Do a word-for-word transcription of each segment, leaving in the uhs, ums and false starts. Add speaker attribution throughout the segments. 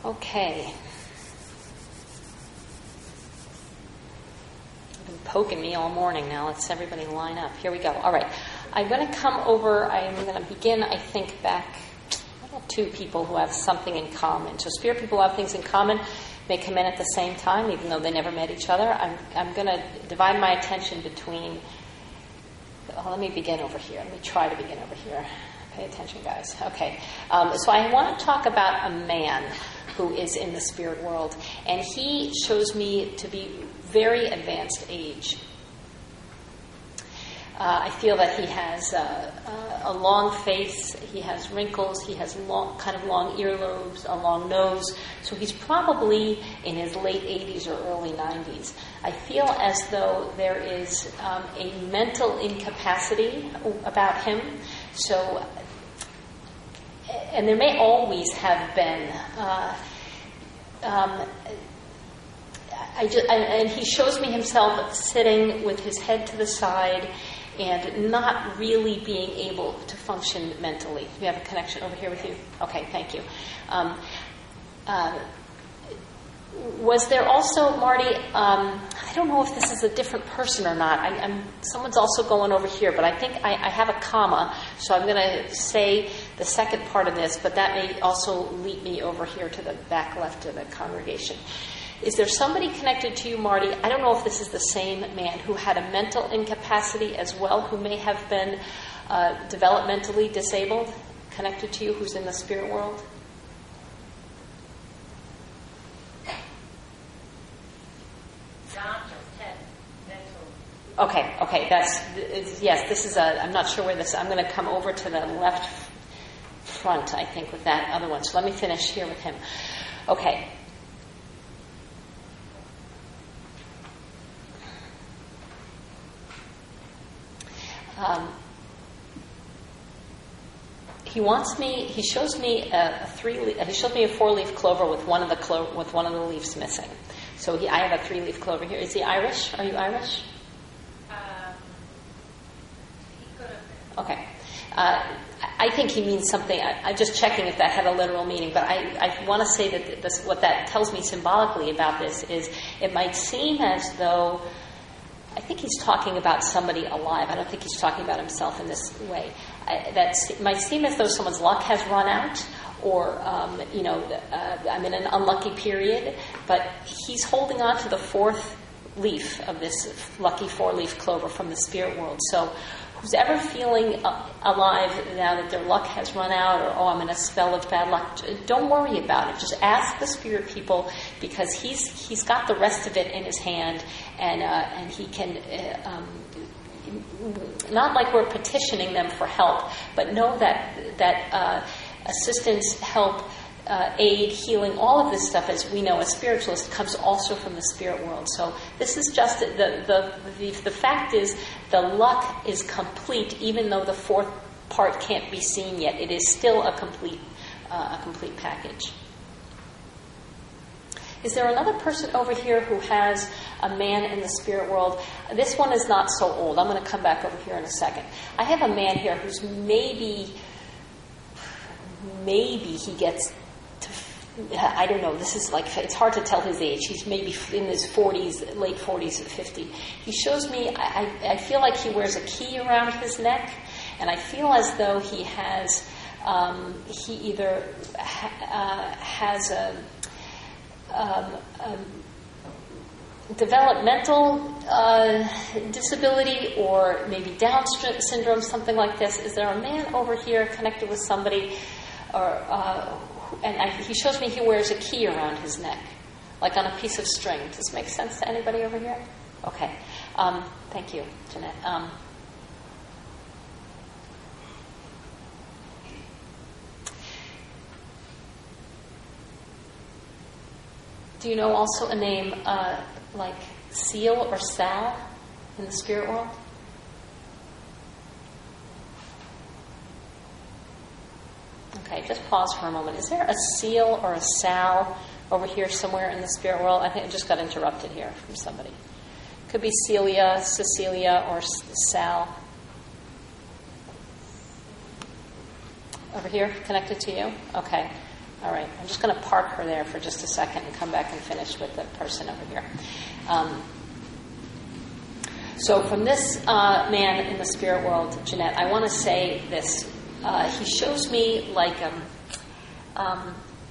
Speaker 1: Okay. You've been poking me all morning now. Let's everybody line up. Here we go. All right. I'm going to come over, I'm going to begin, I think, back to people who have something in common. So spirit people who have things in common may come in at the same time, even though they never met each other. I'm, I'm going to divide my attention between... Oh, let me begin over here. Let me try to begin over here. Pay attention, guys. Okay. Um, so I want to talk about a man who is in the spirit world. And he shows me to be very advanced age. Uh, I feel that he has uh, uh, a long face, he has wrinkles, he has long, kind of long earlobes, a long nose. So he's probably in his late eighties or early nineties. I feel as though there is um, a mental incapacity about him. So, and there may always have been. Uh, um, I just, and he shows me himself sitting with his head to the side and not really being able to function mentally. We have a connection over here with you? Okay, thank you. Um, uh, was there also, Marty, um, I don't know if this is a different person or not. I, I'm, someone's also going over here, but I think I, I have a comma, so I'm going to say the second part of this, but that may also lead me over here to the back left of the congregation. Is there somebody connected to you, Marty? I don't know if this is the same man who had a mental incapacity as well, who may have been uh, developmentally disabled, connected to you, who's in the spirit world? Okay, okay, that's, yes, this is a, I'm not sure where this, I'm going to come over to the left front, I think, with that other one. So let me finish here with him. Okay. Um, he wants me. He shows me a, a three. He shows me a four-leaf clover with one of the clo- with one of the leaves missing. So he, I have a three-leaf clover here. Is he Irish? Are you Irish?
Speaker 2: Um, he could have been.
Speaker 1: Okay. Uh, I think he means something. I, I'm just checking if that had a literal meaning, but I, I want to say that this, what that tells me symbolically about this is it might seem as though. I think he's talking about somebody alive. I don't think he's talking about himself in this way. I, that might seem as though someone's luck has run out, or, um, you know, uh, I'm in an unlucky period, but he's holding on to the fourth leaf of this lucky four-leaf clover from the spirit world. So who's ever feeling uh, alive now that their luck has run out, or, oh, I'm in a spell of bad luck, don't worry about it. Just ask the spirit people, because he's he's got the rest of it in his hand, and uh, and he can, uh, um, not like we're petitioning them for help, but know that, that uh, assistance, help, Uh, aid, healing, all of this stuff, as we know as spiritualists, comes also from the spirit world. So this is just the the the, the fact is the luck is complete, even though the fourth part can't be seen yet. It is still a complete uh, a complete package. Is there another person over here who has a man in the spirit world? This one is not so old. I'm going to come back over here in a second. I have a man here who's maybe maybe he gets. I don't know, this is like, it's hard to tell his age. He's maybe in his forties, late forties, fifty. He shows me, I, I feel like he wears a key around his neck, and I feel as though he has, um, he either ha, uh, has a, um, a developmental uh, disability, or maybe Down syndrome, something like this. Is there a man over here connected with somebody, or uh, and I, he shows me he wears a key around his neck, like on a piece of string. Does this make sense to anybody over here? Okay. Um, thank you, Jeanette. Um, do you know also a name uh, like Seal or Sal in the spirit world? Okay, just pause for a moment. Is there a Seal or a Sal over here somewhere in the spirit world? I think I just got interrupted here from somebody. Could be Celia, Cecilia, or Sal. Over here, connected to you? Okay. All right. I'm just going to park her there for just a second and come back and finish with the person over here. Um, so from this uh, man in the spirit world, Jeanette, I want to say this. Uh, he shows me like... Um, um,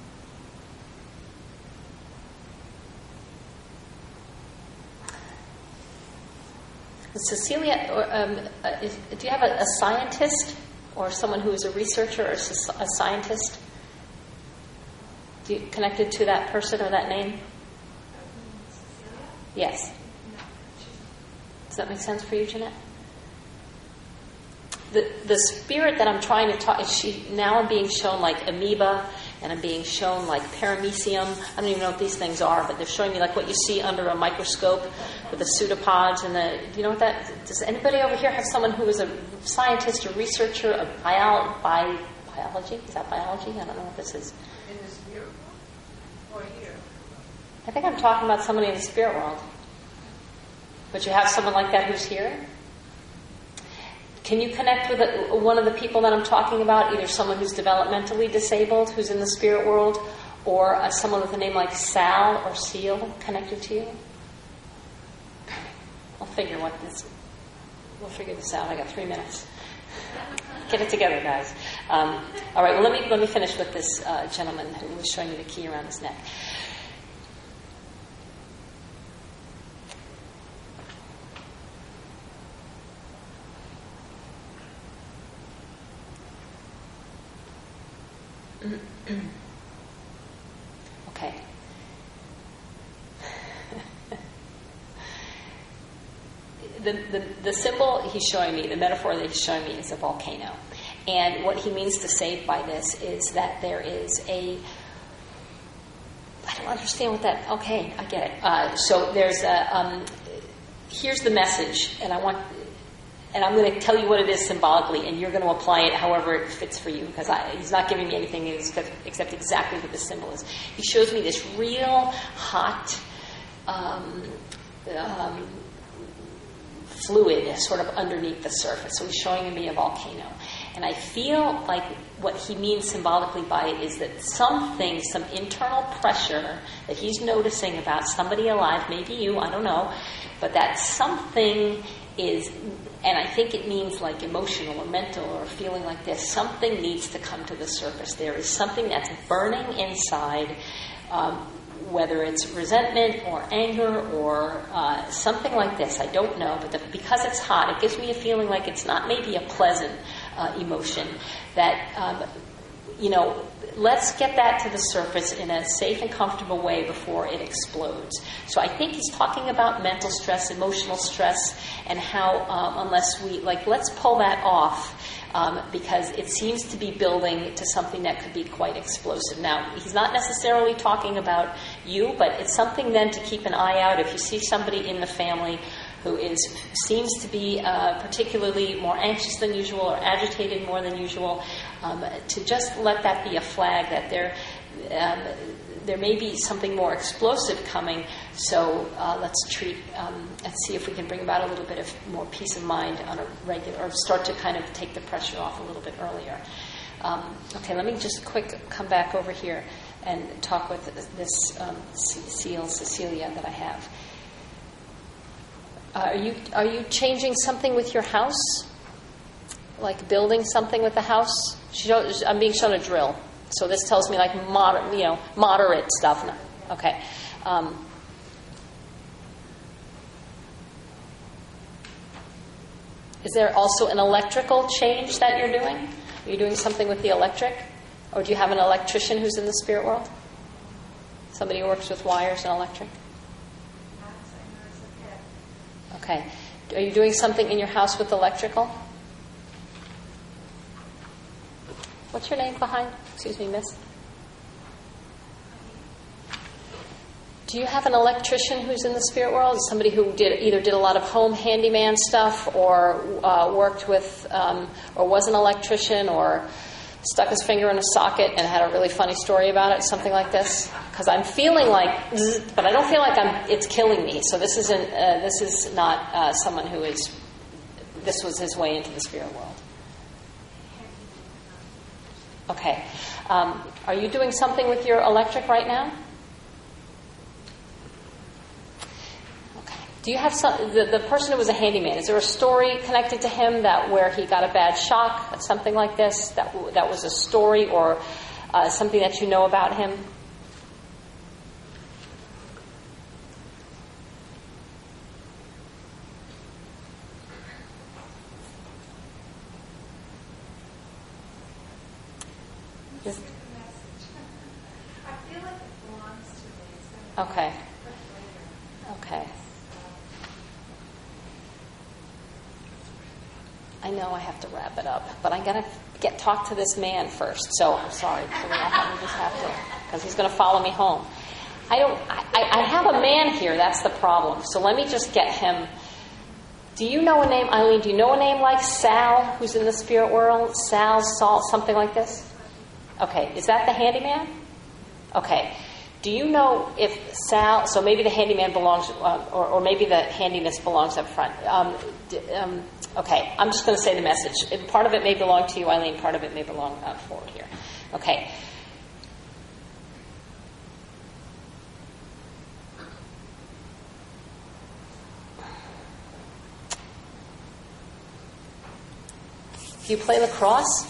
Speaker 1: Cecilia, or, um, uh, is, do you have a, a scientist or someone who is a researcher or a scientist? Do you connected to that person or that name? Yes. Does that make sense for you, Jeanette? The the spirit that I'm trying to talk, she now I'm being shown like amoeba, and I'm being shown like paramecium. I don't even know what these things are, but they're showing me like what you see under a microscope with the pseudopods and the. Do you know what that? Does anybody over here have someone who is a scientist or researcher of bio, bi, biology? Is that biology? I don't know what this is.
Speaker 2: In the spirit world or here?
Speaker 1: I think I'm talking about somebody in the spirit world. But you have someone like that who's here? Can you connect with a, one of the people that I'm talking about, either someone who's developmentally disabled, who's in the spirit world, or uh, someone with a name like Sal or Seal connected to you? I'll figure what this. We'll figure this out. I got three minutes. Get it together, guys. Um, all right. Well, let me let me finish with this uh, gentleman who was showing me the key around his neck. Okay. the, the the symbol he's showing me, the metaphor that he's showing me, is a volcano. And what he means to say by this is that there is a... I don't understand what that... Okay, I get it. Uh, so there's a... Um, here's the message, and I want... And I'm going to tell you what it is symbolically, and you're going to apply it however it fits for you, because I, he's not giving me anything except, except exactly what the symbol is. He shows me this real hot um, um, fluid sort of underneath the surface. So he's showing me a volcano. And I feel like what he means symbolically by it is that something, some internal pressure that he's noticing about somebody alive, maybe you, I don't know, but that something is... And I think it means like emotional or mental or feeling like this. Something needs to come to the surface. There is something that's burning inside, um, whether it's resentment or anger or uh, something like this. I don't know. But the, because it's hot, it gives me a feeling like it's not maybe a pleasant uh, emotion. That, um, you know, let's get that to the surface in a safe and comfortable way before it explodes. So I think he's talking about mental stress, emotional stress, and how um, unless we, like, let's pull that off um, because it seems to be building to something that could be quite explosive. Now, he's not necessarily talking about you, but it's something then to keep an eye out. If you see somebody in the family who is seems to be uh, particularly more anxious than usual or agitated more than usual, um, to just let that be a flag that there um, there may be something more explosive coming. So uh, let's treat um, let's see if we can bring about a little bit of more peace of mind on a regular, or start to kind of take the pressure off a little bit earlier. Um, okay, let me just quick come back over here and talk with this um, Seal Cecilia that I have. Uh, are you are you changing something with your house? Like building something with the house? She shows, I'm being shown a drill, so this tells me like moder, you know, moderate stuff. No. Okay. Um, is there also an electrical change that you're doing? Are you doing something with the electric, or do you have an electrician who's in the spirit world? Somebody who works with wires and electric. Okay. Are you doing something in your house with electrical? What's your name behind? Excuse me, miss. Do you have an electrician who's in the spirit world? Somebody who did either did a lot of home handyman stuff, or uh, worked with, um, or was an electrician, or stuck his finger in a socket and had a really funny story about it, something like this? Because I'm feeling like, but I don't feel like I'm. It's killing me. So this isn't. Uh, this is not uh, someone who is. This was his way into the spirit world. Okay. Um, are you doing something with your electric right now? Okay. Do you have some, the, the person who was a handyman, is there a story connected to him that where he got a bad shock, something like this, that, that was a story or uh, something that you know about him?
Speaker 2: Yes. I feel like it belongs to me. It's gonna
Speaker 1: Okay.
Speaker 2: be
Speaker 1: Okay. I know I have to wrap it up, but I gotta get talk to this man first. So I'm sorry, so we don't have, we just have to, because he's going to follow me home. I don't. I, I have a man here. That's the problem. So let me just get him. Do you know a name, Eileen? Do you know a name like Sal, who's in the spirit world? Sal, Saul, something like this? Okay, is that the handyman? Okay. Do you know if Sal, so maybe the handyman belongs, uh, or, or maybe the handiness belongs up front. Um, d- um, okay, I'm just going to say the message. Part of it may belong to you, Eileen. Part of it may belong uh, forward here. Okay. Do you play lacrosse?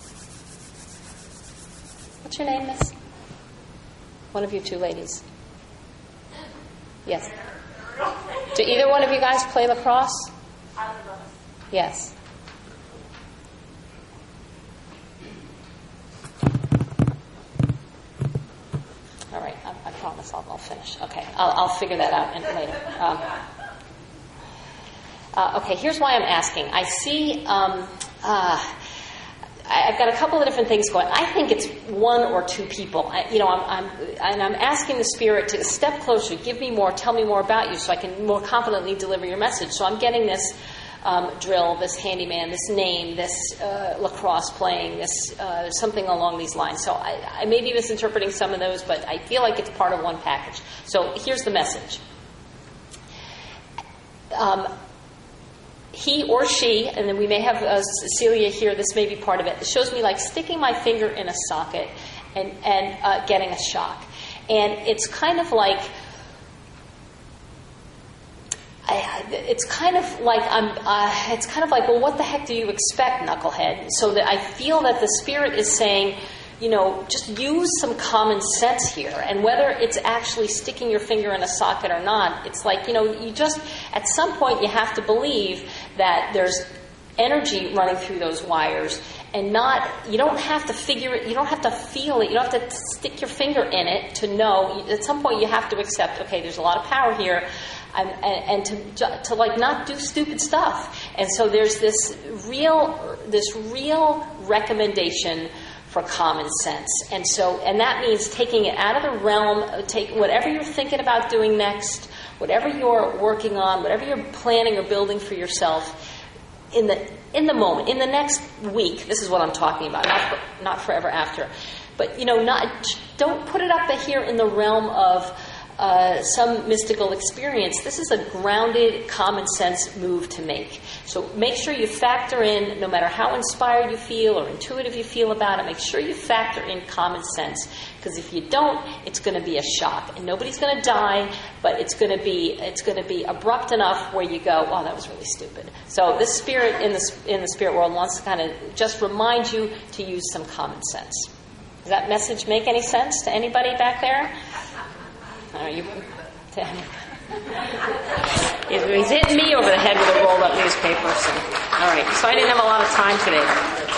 Speaker 1: What's your name, miss? One of you two ladies. Yes. Do either one of you guys play lacrosse? Yes. All right. I, I promise I'll, I'll finish. Okay. I'll, I'll figure that out in, later. Um, uh, okay. Here's why I'm asking. I see... Um, uh, I've got a couple of different things going. I think it's one or two people. I, you know, I'm, I'm, and I'm asking the Spirit to step closer, give me more, tell me more about you, so I can more confidently deliver your message. So I'm getting this um, drill, this handyman, this name, this uh, lacrosse playing, this uh, something along these lines. So I, I may be misinterpreting some of those, but I feel like it's part of one package. So here's the message. Um, He or she, and then we may have uh, Cecilia here, this may be part of it. It shows me like sticking my finger in a socket and, and uh, getting a shock. And it's kind of like, I, it's kind of like, I'm, uh, it's kind of like, well, what the heck do you expect, knucklehead? So that I feel that the Spirit is saying, you know, just use some common sense here. And whether it's actually sticking your finger in a socket or not, it's like, you know, you just, at some point you have to believe that there's energy running through those wires and not, you don't have to figure it, you don't have to feel it, you don't have to stick your finger in it to know. At some point you have to accept, okay, there's a lot of power here. And, and, and to, to like not do stupid stuff. And so there's this real, this real recommendation for common sense. And so, and that means taking it out of the realm, take whatever you're thinking about doing next, whatever you're working on, whatever you're planning or building for yourself in the in the moment, in the next week. This is what I'm talking about, not for, not forever after. But, you know, not don't put it up here in the realm of Uh, some mystical experience. This is a grounded, common sense move to make. So make sure you factor in, no matter how inspired you feel or intuitive you feel about it, make sure you factor in common sense. Because if you don't, it's going to be a shock. And nobody's going to die, but it's going to be it's going to be abrupt enough where you go, wow, that was really stupid. So this spirit in the, in the spirit world wants to kind of just remind you to use some common sense. Does that message make any sense to anybody back there? Uh, you, he's hitting me over the head with a rolled up newspaper. So. All right, so I didn't have a lot of time today.